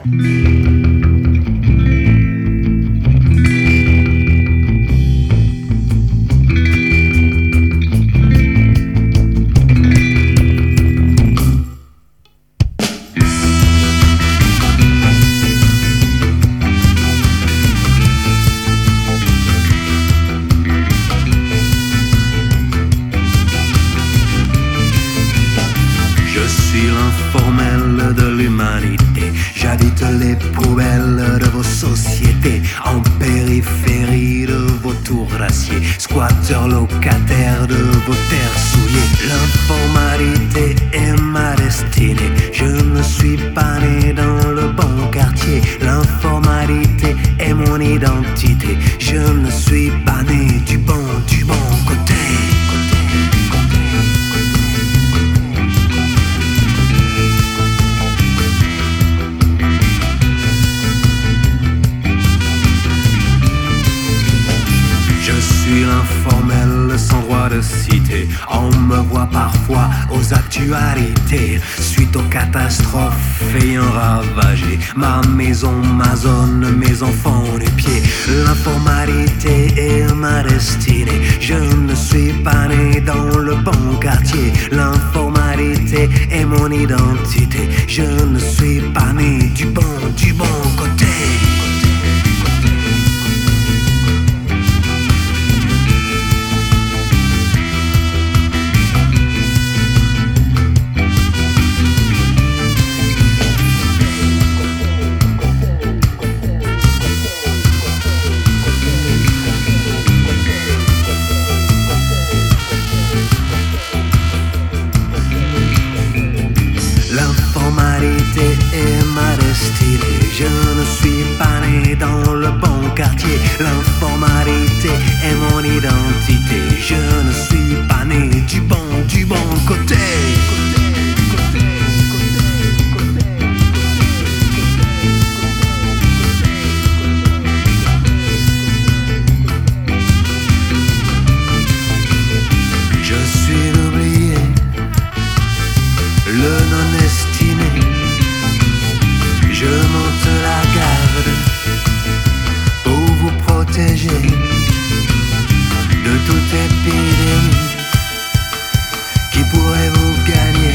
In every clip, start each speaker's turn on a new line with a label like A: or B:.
A: Squatteurs locataires de vos terres souillées. L'informalité est ma destinée. Je ne suis pas né dans le bon quartier. L'informalité est mon identité. Je ne suis pas né du bon côté. L'informel sans droit de cité. On me voit parfois aux actualités. Suite aux catastrophes ayant ravagé ma maison, ma zone, mes enfants du pied. L'informalité est ma destinée. Je ne suis pas né dans le bon quartier. L'informalité est mon identité. Je ne suis pas né du bon côté. Je ne suis pas né dans le bon quartier. L'informalité est mon identité. Je ne suis pas né du bon côté. Je suis l'oublié, le non-estimé. Je monte la garde pour vous protéger de toute épidémie qui pourrait vous gagner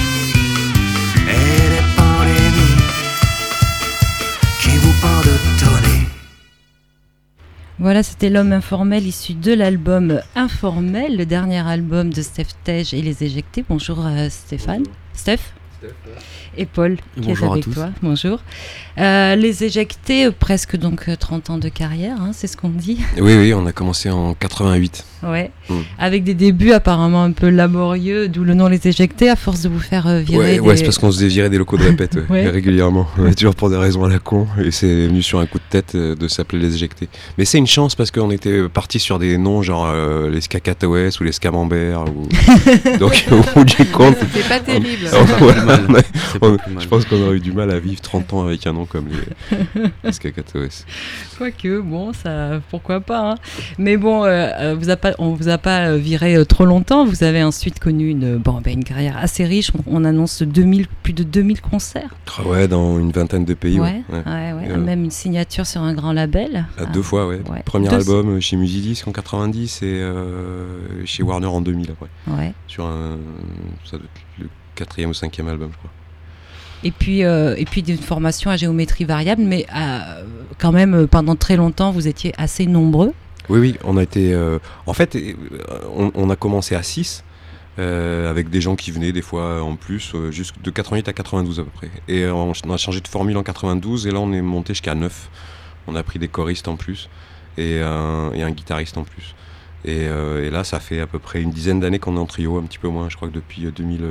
A: et des pandémies qui vous pendent.
B: Voilà, c'était L'Homme Informel, issu de l'album Informel, le dernier album de Steph Tej et Les Éjectés. Bonjour Stéphane.
C: Bonjour.
B: Steph et Paul qui est avec toi. Bonjour. Les Éjectés, presque donc 30 ans de carrière, hein, c'est ce qu'on dit.
C: Oui, on a commencé en 88.
B: Ouais. Avec des débuts apparemment un peu laborieux, d'où le nom Les Éjectés, à force de vous faire virer.
C: Ouais, c'est parce qu'on se faisait virer des locaux de répète régulièrement, toujours pour des raisons à la con, et c'est venu sur un coup de tête de s'appeler Les Éjectés. Mais c'est une chance parce qu'on était parti sur des noms genre les Scacatoès ou les Scamemberts, donc au bout du compte.
B: C'était pas terrible.
C: Je pense qu'on aurait eu du mal à vivre 30 ans avec un nom comme les Scacatoès.
B: Quoique, bon, ça, pourquoi pas. Hein. Mais bon, on vous a pas viré trop longtemps. Vous avez ensuite connu une carrière assez riche. On annonce plus de 2000 concerts.
C: Ouais, dans une vingtaine de pays.
B: Ouais. Même une signature sur un grand label.
C: 2 fois, ouais. Premier album chez Musidisc en 90 et chez Warner en 2000 après. Ouais. Sur ça doit être le 4e ou 5e album, je crois.
B: Et puis d'une formation à géométrie variable, mais quand même pendant très longtemps vous étiez assez nombreux.
C: Oui, on a été. En fait, on a commencé à 6 avec des gens qui venaient des fois en plus, de 88 à 92 à peu près. Et on a changé de formule en 92 et là on est monté jusqu'à 9. On a pris des choristes en plus et un guitariste en plus. Et là ça fait à peu près une dizaine d'années qu'on est en trio, un petit peu moins, je crois que depuis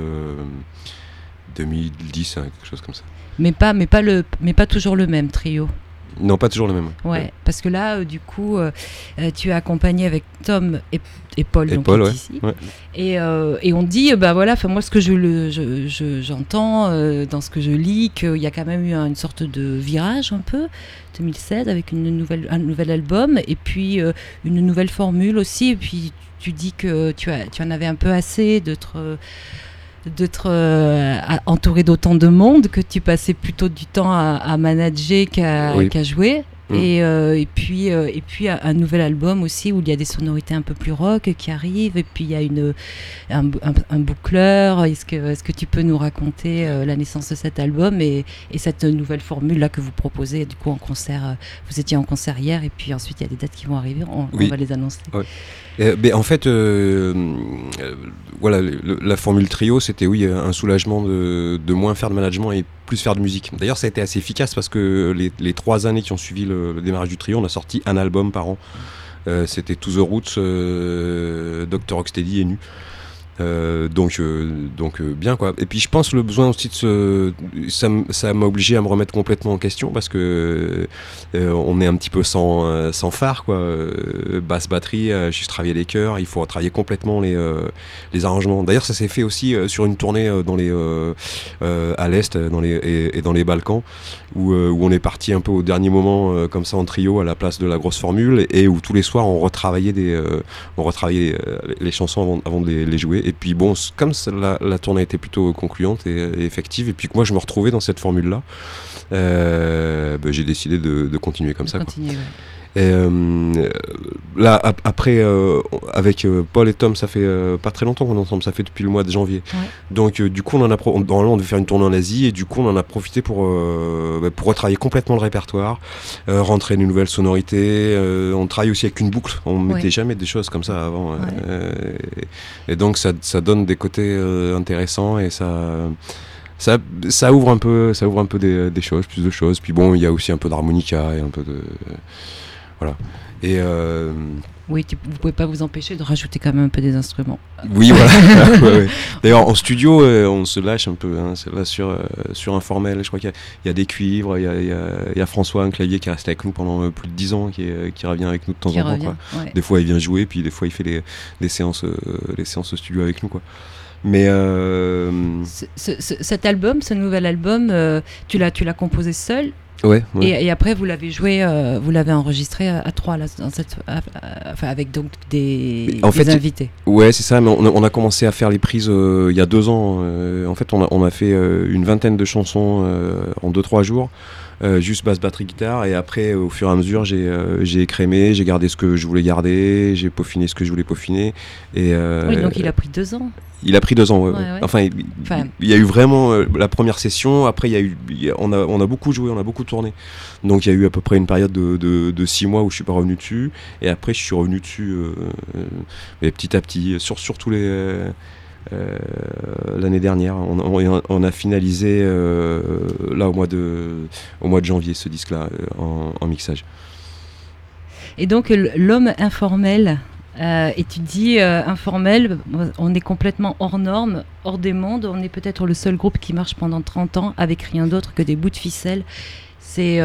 C: 2010, quelque chose comme ça.
B: Mais pas toujours le même trio.
C: Non, pas toujours le même.
B: Ouais, parce que là, du coup, tu es accompagné avec Tom et Paul, donc
C: Paul,
B: ici. Ouais. Et on dit, moi, ce que j'entends dans ce que je lis, qu'il y a quand même eu une sorte de virage un peu, 2016, avec un nouvel album, et puis une nouvelle formule aussi, et puis tu dis que tu en avais un peu assez d'être entouré d'autant de monde que tu passais plutôt du temps à manager qu'à jouer. Et puis un nouvel album aussi où il y a des sonorités un peu plus rock qui arrivent, et puis il y a un boucleur. Est-ce que tu peux nous raconter la naissance de cet album et cette nouvelle formule là que vous proposez du coup en concert? Vous étiez en concert hier, et puis ensuite il y a des dates qui vont arriver, on va les annoncer.
C: Mais en fait, voilà, la formule trio, c'était un soulagement de moins faire de management et plus faire de musique. D'ailleurs, ça a été assez efficace parce que les 3 années qui ont suivi le démarrage du trio, on a sorti un album par an. C'était To The Roots, Dr. Rocksteady et Nu. Donc bien quoi. Et puis je pense le besoin aussi ça m'a obligé à me remettre complètement en question parce que on est un petit peu sans phare quoi. Basse batterie, juste travailler les chœurs, il faut travailler complètement les arrangements. D'ailleurs ça s'est fait aussi sur une tournée à l'est dans les Balkans où on est parti un peu au dernier moment comme ça en trio à la place de la grosse formule, et où tous les soirs on retravaillait les chansons avant de les jouer. Et puis bon, comme la tournée était plutôt concluante et effective, et puis que moi je me retrouvais dans cette formule-là, j'ai décidé de continuer comme ça. Et là, après, avec Paul et Tom, ça fait pas très longtemps qu'on est ensemble, ça fait depuis le mois de janvier. Ouais. Donc du coup, normalement on devait faire une tournée en Asie, et du coup on en a profité pour retravailler complètement le répertoire, rentrer de nouvelles sonorités. On travaille aussi avec une boucle, on mettait jamais des choses comme ça avant. Et donc ça donne des côtés intéressants, et ça ouvre un peu des choses, plus de choses. Puis bon, il y a aussi un peu d'harmonica et un peu de... Voilà. Et
B: oui, vous pouvez pas vous empêcher de rajouter quand même un peu des instruments.
C: Oui, voilà. Ouais. D'ailleurs, en studio, on se lâche un peu. Hein. Là, sur Informel, je crois qu'il y a des cuivres. Il y a François, un clavier qui est resté avec nous pendant plus de 10 ans, qui revient avec nous de temps en temps. Quoi. Ouais. Des fois, il vient jouer, puis des fois, il fait les séances au studio avec nous, quoi. Mais
B: cet album, ce nouvel album, tu l'as composé seul?
C: Ouais.
B: Et après vous l'avez joué, vous l'avez enregistré à 3 là, avec donc des invités.
C: Ouais, c'est ça. Mais on a commencé à faire les prises il y a 2 ans. En fait, on a fait une vingtaine de chansons en 2-3 jours. Juste basse, batterie, guitare, et après au fur et à mesure j'ai écrémé, j'ai gardé ce que je voulais garder, j'ai peaufiné ce que je voulais peaufiner, et
B: oui, donc il a pris 2 ans.
C: Il a pris 2 ans, ouais. Enfin, il y a eu vraiment la première session. Après, on a beaucoup joué, on a beaucoup tourné. Donc, il y a eu à peu près une période de 6 mois où je suis pas revenu dessus. Et après, je suis revenu dessus petit à petit, surtout l'année dernière. On a finalisé là au mois de janvier ce disque-là en mixage.
B: Et donc, l'homme informel. Et tu dis informel, on est complètement hors norme, hors des mondes. On est peut-être le seul groupe qui marche pendant 30 ans avec rien d'autre que des bouts de ficelle. C'est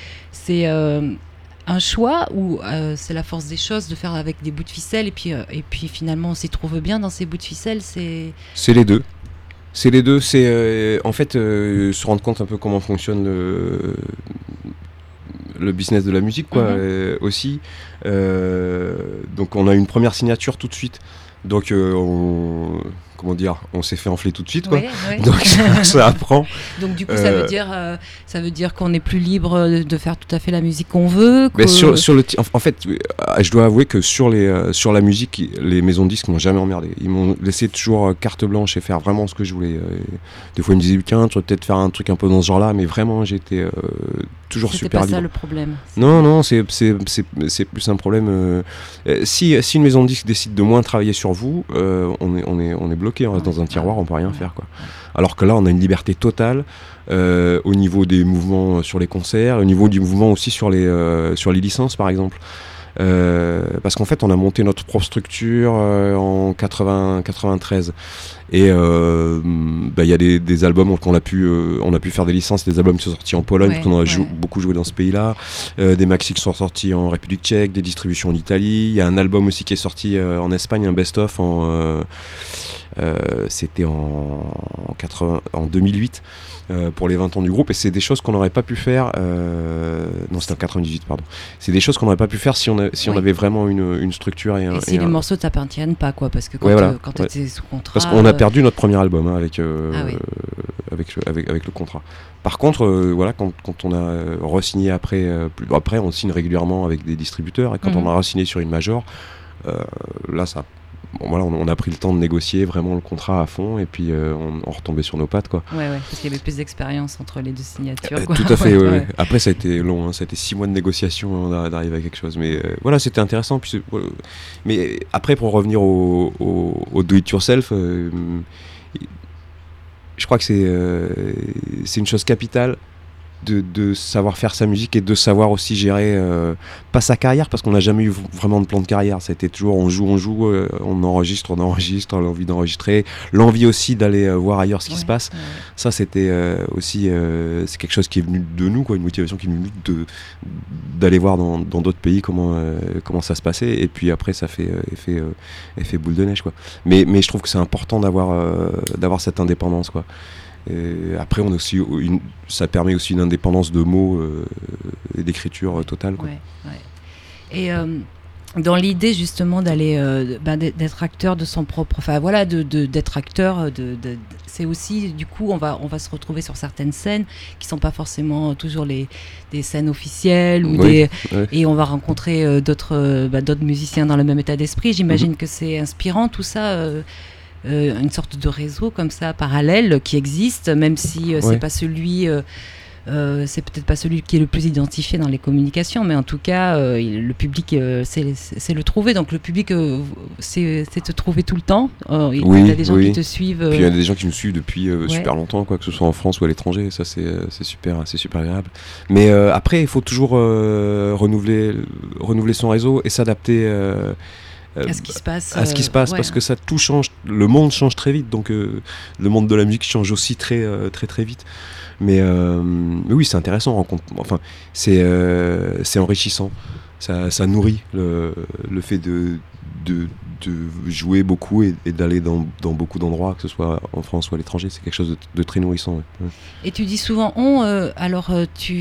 B: un choix, ou c'est la force des choses de faire avec des bouts de ficelle, et puis finalement on s'y trouve bien dans ces bouts de ficelle? C'est
C: les deux. C'est les deux. C'est en fait se rendre compte un peu comment fonctionne le business de la musique, quoi, aussi. Donc on a une première signature tout de suite. Donc on s'est fait enfler tout de suite, quoi. Ouais. Donc ça apprend.
B: Donc du coup ça veut dire qu'on est plus libre de faire tout à fait la musique qu'on veut.
C: Mais en fait, je dois avouer que sur la musique, les maisons de disques m'ont jamais emmerdé. Ils m'ont laissé toujours carte blanche et faire vraiment ce que je voulais. Des fois ils me disaient tiens, tu vas peut-être faire un truc un peu dans ce genre-là, mais vraiment j'étais toujours super libre.
B: C'est pas ça le problème.
C: Non, c'est plus un problème. Si une maison de disques décide de moins travailler sur vous, on est bloqué, on reste dans un tiroir, on peut rien faire, quoi. Alors que là, on a une liberté totale au niveau des mouvements sur les concerts, au niveau du mouvement aussi sur les licences, par exemple. Parce qu'en fait, on a monté notre propre structure en 93. Et il y a des albums qu'on a pu faire des licences, des albums qui sont sortis en Pologne, parce qu'on a beaucoup joué dans ce pays-là, des maxi qui sont sortis en République tchèque, des distributions en Italie. Il y a un album aussi qui est sorti en Espagne, un best-of c'était en 2008 pour les 20 ans du groupe, et c'est des choses qu'on n'aurait pas pu faire non, c'était en 98, pardon. C'est des choses qu'on n'aurait pas pu faire si on avait vraiment une structure et si
B: les morceaux t'appartiennent pas, quoi, parce que quand tu étais sous contrat,
C: parce qu'on perdu notre premier album avec le contrat. Par contre, voilà, quand on a re-signé après, on signe régulièrement avec des distributeurs, et quand on a re-signé sur une major, là, ça, bon, voilà, on a pris le temps de négocier vraiment le contrat à fond, et puis on retombait sur nos pattes, quoi.
B: Ouais, parce qu'il y avait plus d'expérience entre les deux signatures, quoi.
C: Tout à fait, ouais. Après, ça a été long, hein, ça a été 6 mois de négociation avant d'arriver à quelque chose, mais voilà, c'était intéressant. Puis mais après, pour revenir au do-it-yourself, je crois que c'est une chose capitale de savoir faire sa musique et de savoir aussi gérer pas sa carrière, parce qu'on n'a jamais eu vraiment de plan de carrière. Ça a été toujours on joue, on enregistre, l'envie d'enregistrer, l'envie aussi d'aller voir ailleurs ce qui se passe. Ça, c'était aussi c'est quelque chose qui est venu de nous, quoi, une motivation qui est venue d'aller voir dans d'autres pays comment ça se passait, et puis après ça fait effet boule de neige, quoi. Mais je trouve que c'est important d'avoir cette indépendance, quoi. Et après, on a aussi ça permet aussi une indépendance de mots et d'écriture totale, quoi.
B: Et dans l'idée justement d'aller d'être acteur de son propre, enfin voilà, d'être acteur c'est aussi, du coup, on va se retrouver sur certaines scènes qui sont pas forcément toujours des scènes officielles ou et on va rencontrer d'autres musiciens dans le même état d'esprit. J'imagine que c'est inspirant tout ça. Une sorte de réseau comme ça parallèle qui existe, même si c'est pas celui c'est peut-être pas celui qui est le plus identifié dans les communications, mais en tout cas le public c'est le trouver, donc le public c'est te trouver tout le temps. Il y a des gens qui te suivent,
C: puis il y a des gens qui nous suivent depuis super longtemps, quoi, que ce soit en France ou à l'étranger. Ça c'est super agréable, mais après il faut toujours renouveler son réseau et s'adapter
B: à ce qui se passe,
C: parce que ça tout change, le monde change très vite, donc le monde de la musique change aussi très vite, mais oui, c'est intéressant, enfin c'est enrichissant, ça nourrit le fait de jouer beaucoup et d'aller dans beaucoup d'endroits, que ce soit en France ou à l'étranger. C'est quelque chose de très nourrissant. Ouais.
B: Et tu dis souvent alors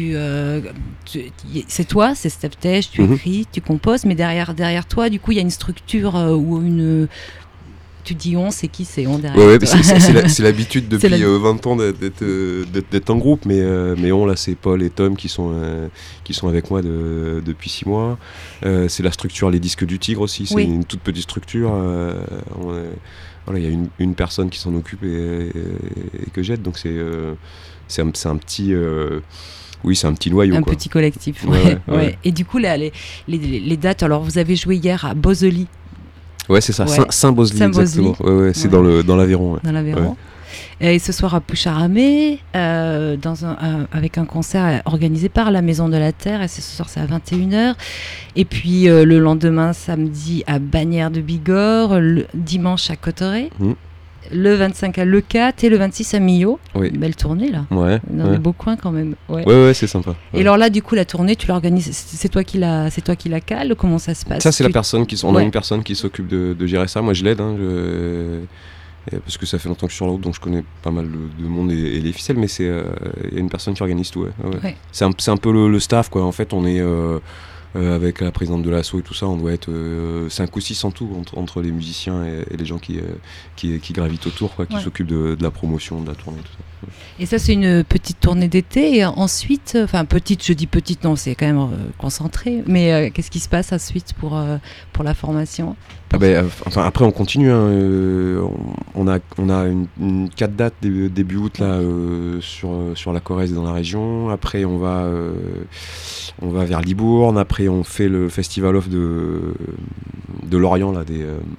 B: c'est toi, c'est Steph Tej, tu écris, tu composes, mais derrière toi, du coup, il y a une structure ou une... Tu dis on, c'est qui c'est on derrière?
C: Ouais, c'est l'habitude depuis 20 ans d'être en groupe, mais on, là, c'est Paul et Tom qui sont avec moi depuis 6 mois. C'est la structure Les Disques du Tigre aussi, c'est une toute petite structure. Voilà, il y a une personne qui s'en occupe et que j'aide, donc c'est un petit... oui, c'est un petit noyau.
B: Un petit collectif, ouais. Et du coup, là, les dates, alors vous avez joué hier à Bosely.
C: Ouais, c'est ça, Saint-Bosely, exactement. Ouais, c'est dans l'Aveyron. Ouais.
B: Dans l'Aveyron. Ouais. Et ce soir à Poucharamé, avec un concert organisé par la Maison de la Terre, et ce soir c'est à 21h. Et puis le lendemain, samedi, à Bagnères de Bigorre, le dimanche à Cauterets. Le 25 à Leucate et le 26 à Millau. Oui. Belle tournée là. Ouais. Dans des beaux coins quand même.
C: Ouais, c'est sympa. Ouais.
B: Et alors là, du coup, la tournée, tu l'organises. C'est toi qui la cale. Comment ça se passe?
C: Ça, c'est la personne on a une personne qui s'occupe de gérer ça. Moi, je l'aide. Parce que ça fait longtemps que je suis sur la route, donc je connais pas mal de monde et les ficelles. Mais il y a une personne qui organise tout. Ouais. C'est un peu le staff, quoi. En fait, on est avec la présidente de l'asso et tout ça, on doit être 5 ou 6 en tout, entre les musiciens et les gens qui gravitent autour, quoi, qui s'occupent de la promotion, de la tournée, tout ça. Ouais.
B: Et ça, c'est une petite tournée d'été, et ensuite, enfin petite, je dis petite, non, c'est quand même concentré, mais qu'est-ce qui se passe ensuite pour la formation?
C: Après on continue, hein, on a une 4 dates début août là, sur la Corrèze et dans la région. Après on va vers Libourne. Après on fait le Festival Off de Lorient là,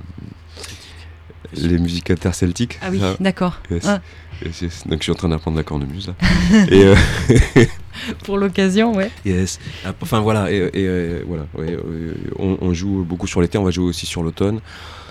C: les musiques interceltiques.
B: Ah oui, d'accord.
C: Yes. Ah. Yes. Donc je suis en train d'apprendre la cornemuse là. Et
B: pour l'occasion, ouais.
C: Yes. Enfin voilà, et voilà. Ouais, on joue beaucoup sur l'été, on va jouer aussi sur l'automne.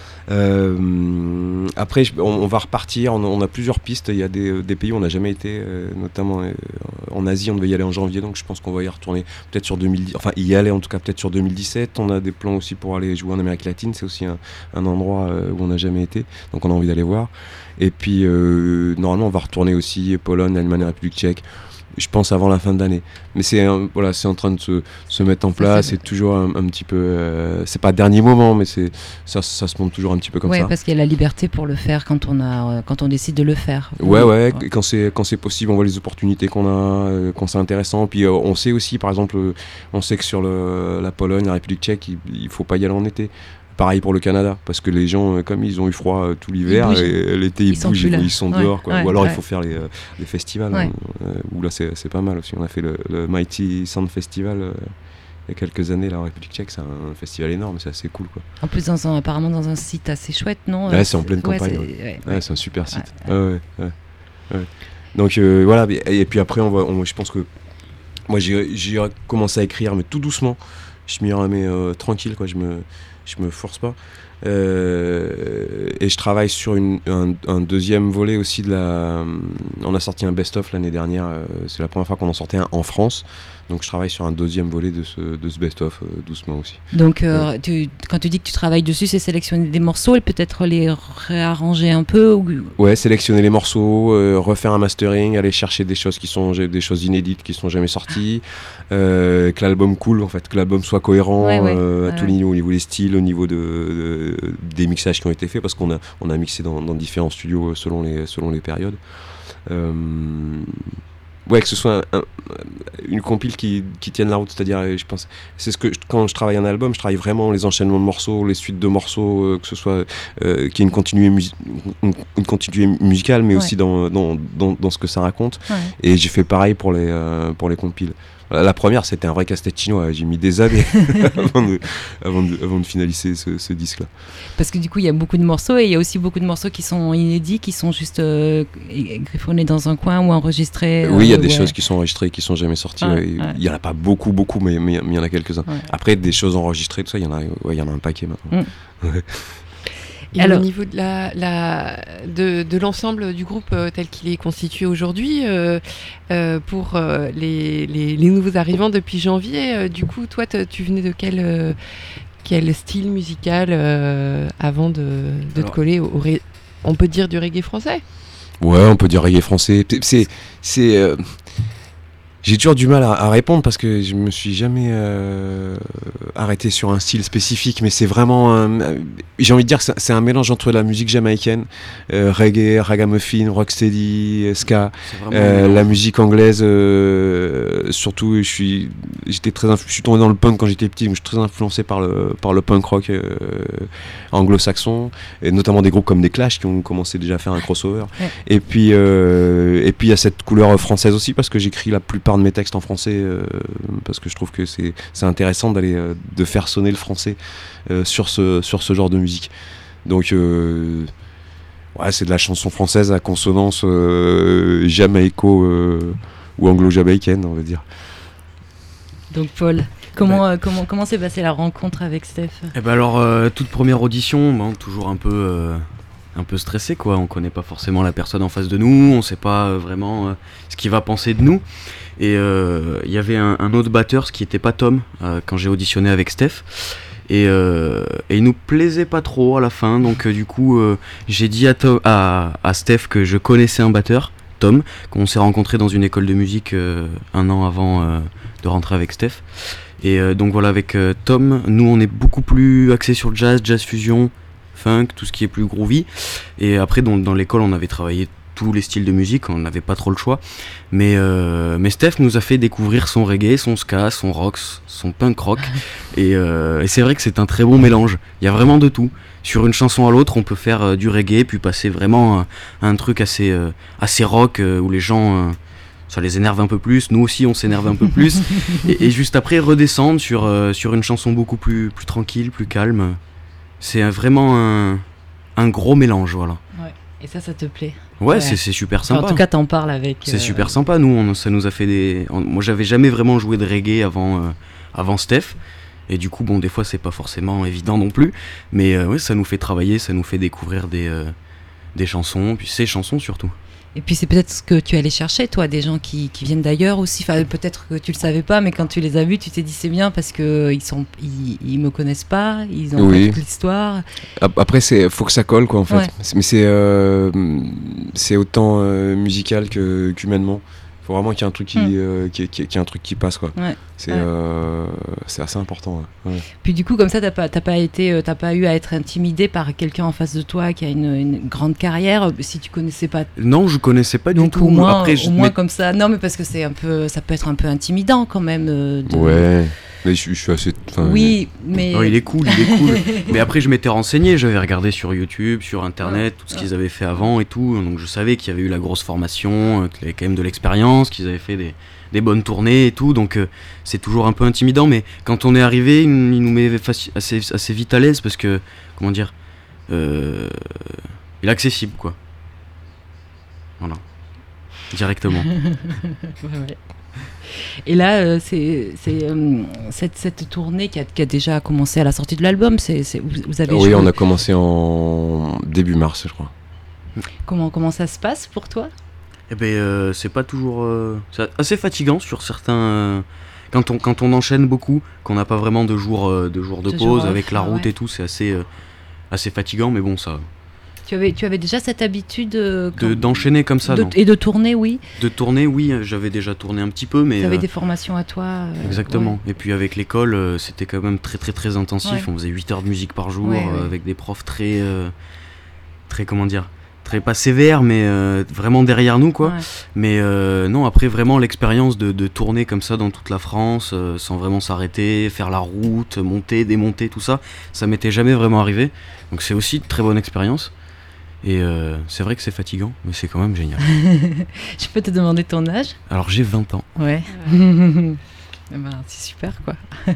C: Après, on va repartir. On a plusieurs pistes. Il y a des pays où on n'a jamais été, notamment en Asie. On devait y aller en janvier, donc je pense qu'on va y retourner peut-être sur 2010. Enfin, y aller en tout cas peut-être sur 2017. On a des plans aussi pour aller jouer en Amérique latine. C'est aussi un endroit où on n'a jamais été, donc on a envie d'aller voir. Et puis normalement, on va retourner aussi Pologne, Allemagne, République tchèque. je pense avant la fin de l'année. Mais c'est en train de se mettre en place. C'est toujours un petit peu. C'est pas dernier moment, mais ça se monte toujours un petit peu comme ça.
B: Ouais, parce qu'il y a la liberté pour le faire quand on décide de le faire.
C: Ouais. Quand c'est possible, on voit les opportunités qu'on a, quand c'est intéressant. Puis on sait aussi, par exemple, on sait que sur la Pologne, la République tchèque, il faut pas y aller en été. Pareil pour le Canada, parce que les gens, comme ils ont eu froid tout l'hiver, et l'été ils bougent, ils sont dehors. Quoi. Ou alors il faut faire les festivals, où là c'est pas mal aussi. On a fait le Mighty Sound Festival il y a quelques années là, en République tchèque, c'est un festival énorme, c'est assez cool. Quoi.
B: En plus, apparemment dans un site assez chouette, non ?
C: Ouais, c'est en pleine campagne. C'est un super site. Ouais. Donc voilà, et puis après, je pense que moi j'ai commencé à écrire, mais tout doucement. Je m'y remets tranquille, quoi. Je me force pas. Et je travaille sur un deuxième volet aussi on a sorti un best-of l'année dernière, c'est la première fois qu'on en sortait un en France, donc je travaille sur un deuxième volet de ce best-of doucement aussi.
B: Donc quand tu dis que tu travailles dessus, c'est sélectionner des morceaux et peut-être les réarranger un peu
C: Ouais, sélectionner les morceaux, refaire un mastering, aller chercher des choses des choses inédites qui sont jamais sorties, que l'album coule, en fait, que l'album soit cohérent à tous les niveaux, au niveau des styles, au niveau des mixages qui ont été faits, parce qu'on a mixé dans différents studios selon les périodes. Ouais, que ce soit une compile qui tienne la route, c'est-à-dire, je pense, quand je travaille un album, je travaille vraiment les enchaînements de morceaux, les suites de morceaux, que ce soit qu'il y ait une continuité musicale, mais aussi dans ce que ça raconte. Ouais. Et j'ai fait pareil pour les compiles. La première, c'était un vrai casse-tête chinois. J'ai mis des années avant de finaliser ce disque-là.
B: Parce que du coup, il y a beaucoup de morceaux et il y a aussi beaucoup de morceaux qui sont inédits, qui sont juste griffonnés dans un coin ou enregistrés.
C: Oui, il y a des choses qui sont enregistrées, qui sont jamais sorties. Il y en a pas beaucoup, mais il y en a quelques-uns. Ouais. Après, des choses enregistrées, tout ça, il y en a un paquet maintenant.
D: Et alors, au niveau de l'ensemble du groupe tel qu'il est constitué aujourd'hui, pour les nouveaux arrivants depuis janvier, du coup, toi, tu venais de quel style musical avant de te coller on peut dire du reggae français ?
C: Ouais, on peut dire reggae français. J'ai toujours du mal à répondre parce que je me suis jamais arrêté sur un style spécifique, mais c'est vraiment j'ai envie de dire que c'est un mélange entre la musique jamaïcaine, reggae, ragamuffin, rocksteady, ska, la musique anglaise, surtout je suis tombé dans le punk quand j'étais petit, donc je suis très influencé par le punk rock anglo-saxon, et notamment des groupes comme des Clash qui ont commencé déjà à faire un crossover. Ouais. Et puis il y a cette couleur française aussi, parce que j'écris la plupart de mes textes en français, parce que je trouve que c'est intéressant de faire sonner le français sur ce genre de musique. Donc c'est de la chanson française à consonance jamaïco ou anglo-jamaïcaine, on va dire.
B: Donc Paul, comment s'est passée la rencontre avec Steph ?
E: Eh ben alors, toute première audition, toujours un peu stressé, quoi. On connaît pas forcément la personne en face de nous, on sait pas vraiment ce qu'il va penser de nous. Et il y avait un autre batteur, ce qui était pas Tom, quand j'ai auditionné avec Steph. Et il nous plaisait pas trop à la fin, donc du coup j'ai dit à Steph que je connaissais un batteur, Tom, qu'on s'est rencontré dans une école de musique un an avant de rentrer avec Steph. Et donc voilà, avec Tom, nous on est beaucoup plus axé sur le jazz fusion, funk, tout ce qui est plus groovy. Et après dans l'école on avait travaillé tous les styles de musique, on n'avait pas trop le choix, mais Steph nous a fait découvrir son reggae, son ska, son rock, son punk rock, et c'est vrai que c'est un très bon mélange, il y a vraiment de tout. Sur une chanson à l'autre, on peut faire du reggae, puis passer vraiment à un truc assez rock, où les gens, ça les énerve un peu plus, nous aussi on s'énerve un peu plus, et juste après redescendre sur une chanson beaucoup plus tranquille, plus calme. C'est vraiment un gros mélange, voilà.
B: Ouais. Et ça te plaît ?
E: Ouais. C'est super sympa.
B: En tout cas, t'en parles avec...
E: C'est super sympa. Nous, ça nous a fait moi, j'avais jamais vraiment joué de reggae avant Steph. Et du coup, des fois, c'est pas forcément évident non plus. Mais ça nous fait travailler, ça nous fait découvrir des chansons, puis ces chansons surtout.
B: Et puis c'est peut-être ce que tu allais chercher, toi, des gens qui viennent d'ailleurs aussi. Enfin, peut-être que tu le savais pas, mais quand tu les as vus, tu t'es dit c'est bien parce que ils me connaissent pas, ils ont pas toute l'histoire.
C: Après, faut que ça colle, quoi, en fait. Ouais. Mais c'est autant musical qu'humainement. Faut vraiment qu'il y ait un truc qu'il y ait un truc qui passe, quoi.
B: Ouais.
C: C'est assez important. Ouais.
B: Puis du coup, comme ça, t'as pas eu à être intimidé par quelqu'un en face de toi qui a une grande carrière, si tu connaissais pas.
E: Non, je connaissais pas du tout.
B: Au moins,
E: après,
B: comme ça. Non, mais parce que ça peut être un peu intimidant quand même.
C: Ouais. Mais je suis assez.
B: Oui, mais.
E: Non, il est cool. Mais après, je m'étais renseigné, j'avais regardé sur YouTube, sur Internet, tout ce qu'ils avaient fait avant et tout. Donc je savais qu'il y avait eu la grosse formation, qu'il y avait quand même de l'expérience, qu'ils avaient fait des bonnes tournées et tout. Donc c'est toujours un peu intimidant. Mais quand on est arrivé, il nous met assez vite à l'aise parce que, comment dire, il est accessible, quoi. Voilà. Directement.
B: Ouais. Et là, c'est cette tournée qui a déjà commencé à la sortie de l'album. Vous avez
C: Oui, on a commencé en début mars, je crois.
B: Comment ça se passe pour toi ?
E: Eh ben, c'est pas toujours. C'est assez fatigant sur certains. Quand on enchaîne beaucoup, qu'on n'a pas vraiment de jours de pause avec la route et tout, c'est assez fatigant, mais bon, ça.
B: Tu avais déjà cette habitude
E: d'enchaîner comme ça, non ?
B: Et de tourner, oui.
E: De tourner, oui, j'avais déjà tourné un petit peu, mais.
B: Tu avais des formations à toi.
E: Exactement.
B: Ouais.
E: Et puis avec l'école, c'était quand même très très très intensif. Ouais. On faisait 8 heures de musique par jour, avec des profs très comment dire, très pas sévères, mais vraiment derrière nous, quoi. Ouais. Mais non, après vraiment l'expérience de tourner comme ça dans toute la France, sans vraiment s'arrêter, faire la route, monter, démonter, tout ça, ça m'était jamais vraiment arrivé. Donc c'est aussi une très bonne expérience. Et c'est vrai que c'est fatigant, mais c'est quand même génial.
B: Je peux te demander ton âge ?
E: Alors j'ai 20 ans.
B: Ouais. C'est super, quoi.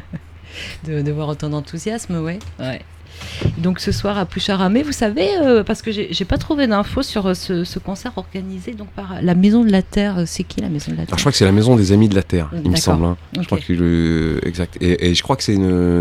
B: de voir autant d'enthousiasme, ouais. Donc ce soir à Poucharamé, vous savez, parce que j'ai pas trouvé d'infos sur ce concert organisé donc par la Maison de la Terre. C'est qui la Maison de la Terre ?
C: Alors, je crois que c'est la Maison des Amis de la Terre, il me semble. Hein.
B: Okay.
C: Je crois que exact. Et je crois que c'est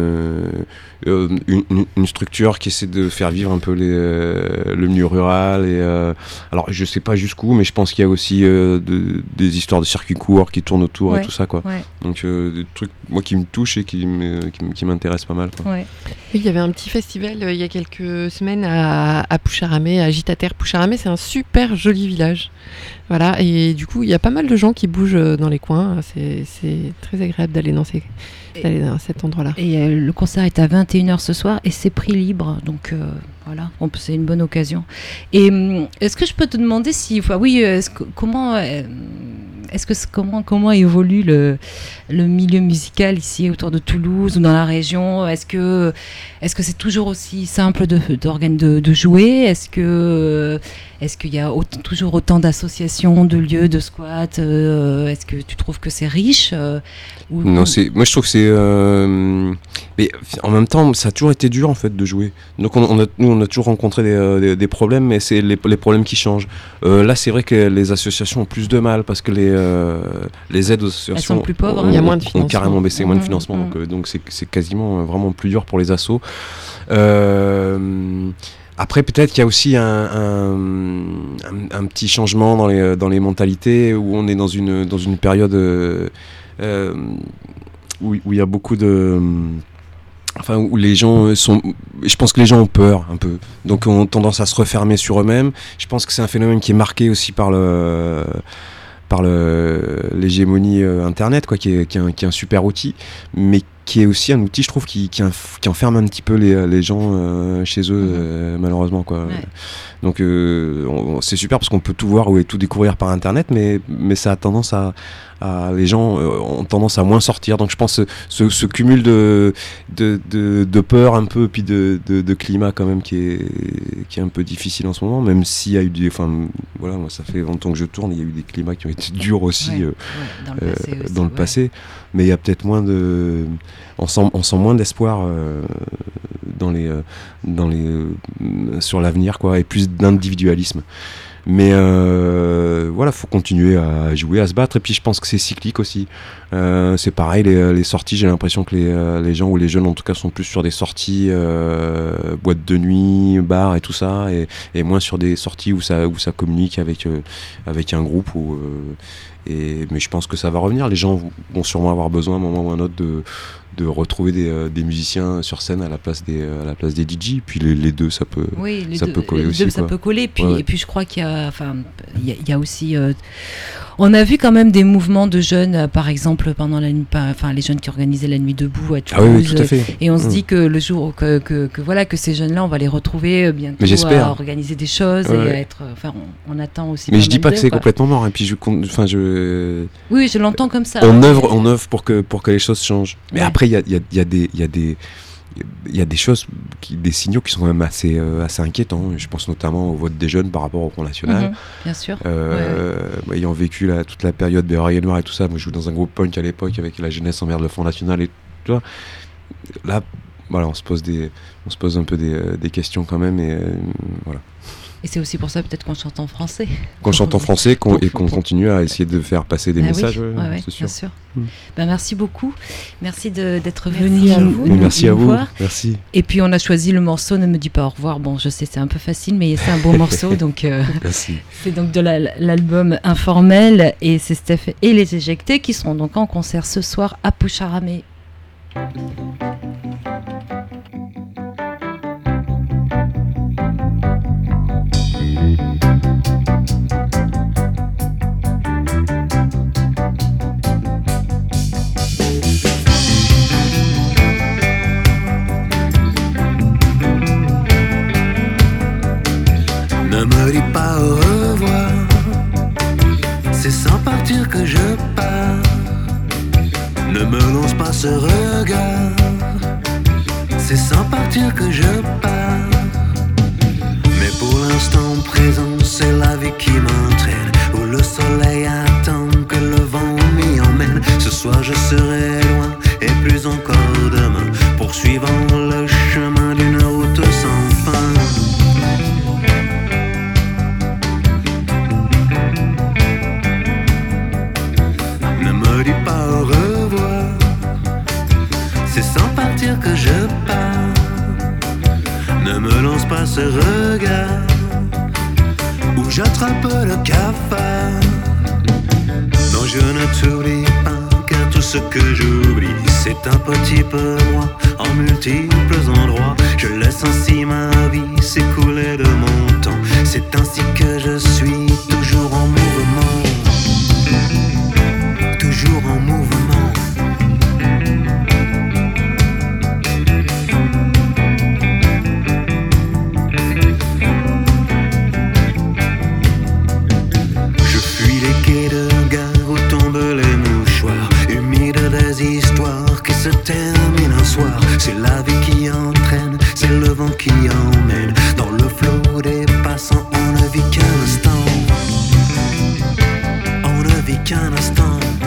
C: une structure qui essaie de faire vivre un peu le milieu rural. Alors je sais pas jusqu'où, mais je pense qu'il y a aussi des histoires de circuits courts qui tournent autour et tout ça, quoi. Ouais. Donc des trucs moi qui me touchent et qui m'intéressent pas mal, quoi.
D: Ouais. Il y avait un petit festival il y a quelques semaines à Poucharamé, à Gitater. Poucharamé, c'est un super joli village. Voilà, et du coup, il y a pas mal de gens qui bougent dans les coins. C'est très agréable d'aller dans cet endroit-là.
B: Et le concert est à 21h ce soir et c'est prix libre. Donc voilà, c'est une bonne occasion. Et est-ce que je peux te demander comment évolue le milieu musical ici autour de Toulouse ou dans la région ? Est-ce que c'est toujours aussi simple de jouer ? Est-ce qu'il y a toujours autant d'associations, de lieux, de squats ? Est-ce que tu trouves que c'est riche ?
C: Non, moi je trouve que c'est... mais en même temps, ça a toujours été dur en fait de jouer. Donc on a toujours rencontré des problèmes, mais c'est les problèmes qui changent. Là, c'est vrai que les associations ont plus de mal parce que les aides aux associations
B: sont plus pauvres,
D: il y a moins de financement.
C: Ont carrément baissé, moins de financement. Donc c'est quasiment vraiment plus dur pour les assos. Après, peut-être qu'il y a aussi un petit changement dans les mentalités où on est dans une période où il y a beaucoup de... Enfin, où les gens sont... Je pense que les gens ont peur, un peu. Donc, ont tendance à se refermer sur eux-mêmes. Je pense que c'est un phénomène qui est marqué aussi par l'hégémonie Internet, quoi, qui est un super outil, mais qui est aussi un outil, je trouve, qui enferme un petit peu les gens chez eux, malheureusement, quoi. Ouais. Donc c'est super parce qu'on peut tout voir et tout découvrir par Internet, mais ça a tendance les gens ont tendance à moins sortir. Donc je pense ce cumul de peur un peu, puis de climat quand même qui est un peu difficile en ce moment, même s'il y a eu voilà, moi ça fait longtemps que je tourne, il y a eu des climats qui ont été durs aussi, dans le passé, mais il y a peut-être moins on sent moins d'espoir sur l'avenir, quoi, et plus d'individualisme. Mais voilà, faut continuer à jouer, à se battre, et puis je pense que c'est cyclique aussi. C'est pareil, les sorties, j'ai l'impression que les gens, ou les jeunes en tout cas, sont plus sur des sorties boîtes de nuit, bars et tout ça, et moins sur des sorties où ça communique avec un groupe. Mais je pense que ça va revenir. Les gens vont sûrement avoir besoin à un moment ou à un autre de retrouver des musiciens sur scène à la place des DJ. Puis les deux, ça peut coller aussi.
B: Ça peut coller. Puis,
C: ouais.
B: Et puis je crois qu'il y a aussi... on a vu quand même des mouvements de jeunes, par exemple, pendant la nuit, les jeunes qui organisaient la nuit debout à Toulouse.
C: Ah oui, tout à fait.
B: Et on se dit que le jour que ces jeunes-là, on va les retrouver bientôt.
C: Mais j'espère.
B: À organiser des choses et à être... on attend aussi.
C: Mais je dis pas que c'est complètement mort. Et puis
B: Oui, je l'entends comme ça.
C: On œuvre pour que les choses changent. Mais après, il y a des choses, des signaux qui sont quand même assez inquiétants. Je pense notamment au vote des jeunes par rapport au Front National.
B: Bien sûr.
C: Ayant vécu toute la période Béraille Noir et tout ça, moi je jouais dans un groupe punk à l'époque avec la jeunesse envers le Front National et tout ça. Là, voilà, on se pose un peu des questions quand même et voilà.
B: Et c'est aussi pour ça peut-être qu'on chante en français.
C: Qu'on chante en français et qu'on continue à essayer de faire passer des messages, c'est sûr.
B: Bien sûr. Merci beaucoup. Merci d'être venu
C: Merci à vous. Merci.
B: Et puis on a choisi le morceau Ne me dis pas au revoir. Bon, je sais, c'est un peu facile, mais c'est un beau morceau. Donc,
C: merci.
B: C'est donc de l'album Informel et c'est Steph et les Éjectés qui seront donc en concert ce soir à Poucharamé.
A: Ne me dis pas au revoir, c'est sans partir que je pars. Ne me lance pas ce regard, c'est sans partir que je pars. Mais pour l'instant présent, c'est la vie qui m'entraîne, où le soleil attend que le vent m'y emmène. Ce soir je serai loin et plus encore demain, poursuivant le chemin d'une route sans fin. Ne me dis pas au revoir, c'est sans partir que je pars. Ne me lance pas ce regard où j'attrape le cafard. Non, je ne t'oublie pas, car tout ce que j'oublie, c'est un petit peu moi en multiples endroits. Je laisse ainsi ma vie s'écouler de mon temps. C'est ainsi que je suis toujours en mouvement. Toujours en mouvement. Je fuis les quais de gare où tombent les mouchoirs, humides des histoires qui se terminent un soir. C'est la vie qui entraîne, c'est le vent qui emmène. Dans le flot des passants, on ne vit qu'un instant. On ne vit qu'un instant.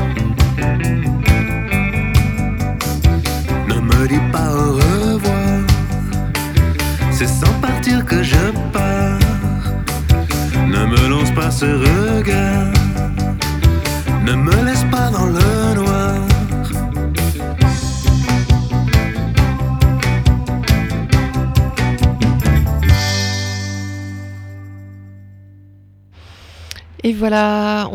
A: Ne me dis pas au revoir, c'est sans partir que je pars. Ne me lance pas ce regard, ne me laisse pas dans le noir.
D: Et voilà.